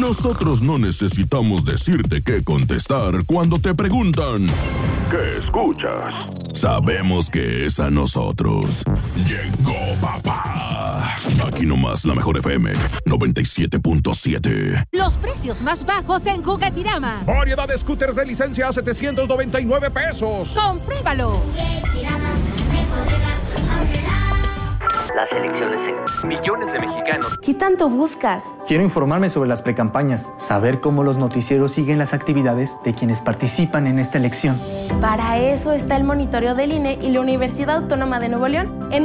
Nosotros no necesitamos decirte qué contestar cuando te preguntan ¿qué escuchas? Sabemos que es a nosotros. Llegó papá. Aquí nomás la mejor FM 97.7. Los precios más bajos en Juguetirama. Variedad de scooters de licencia a $799. ¡Compruébalo! Las elecciones en millones de mexicanos. ¿Qué tanto buscas? Quiero informarme sobre las precampañas, saber cómo los noticieros siguen las actividades de quienes participan en esta elección. Para eso está el monitoreo del INE y la Universidad Autónoma de Nuevo León. En